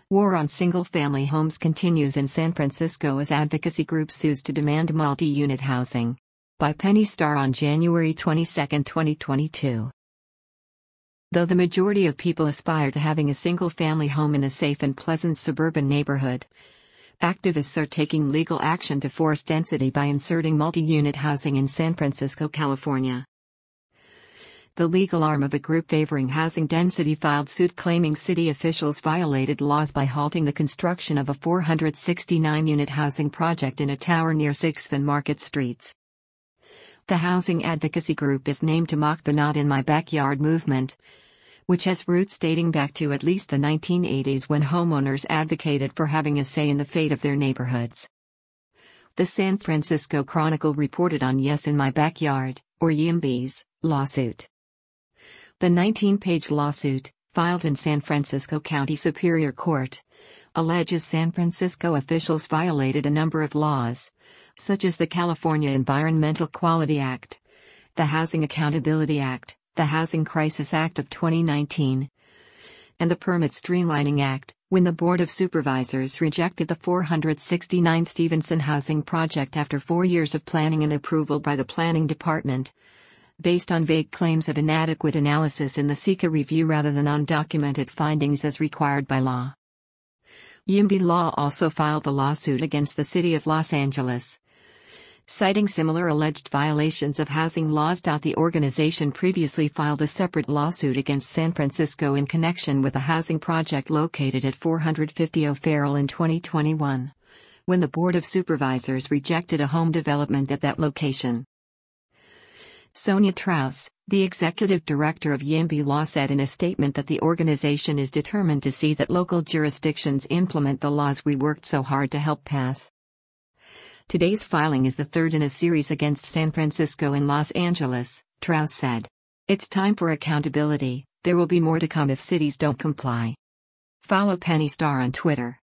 War on single-family homes continues in San Francisco as advocacy group sues to demand multi-unit housing. By Penny Starr on January 22, 2022. Though the majority of people aspire to having a single-family home in a safe and pleasant suburban neighborhood, activists are taking legal action to force density by inserting multi-unit housing in San Francisco, California. The legal arm of a group favoring housing density filed suit claiming city officials violated laws by halting the construction of a 469-unit housing project in a tower near 6th and Market Streets. The housing advocacy group is named to mock the Not in My Backyard movement, which has roots dating back to at least the 1980s when homeowners advocated for having a say in the fate of their neighborhoods. The San Francisco Chronicle reported on Yes in My Backyard, or YIMBY's, lawsuit. The 19-page lawsuit, filed in San Francisco County Superior Court, alleges San Francisco officials violated a number of laws, such as the California Environmental Quality Act, the Housing Accountability Act, the Housing Crisis Act of 2019, and the Permit Streamlining Act, when the Board of Supervisors rejected the 469 Stevenson housing project after 4 years of planning and approval by the Planning Department, based on vague claims of inadequate analysis in the SEQA review rather than on documented findings as required by law. YIMBY Law also filed a lawsuit against the City of Los Angeles, citing similar alleged violations of housing laws. The organization previously filed a separate lawsuit against San Francisco in connection with a housing project located at 450 O'Farrell in 2021, when the Board of Supervisors rejected a home development at that location. Sonia Traus, the executive director of YIMBY Law, said in a statement that the organization is determined to see that local jurisdictions implement the laws we worked so hard to help pass. Today's filing is the third in a series against San Francisco and Los Angeles, Traus said. It's time for accountability, there will be more to come if cities don't comply. Follow Penny Starr on Twitter.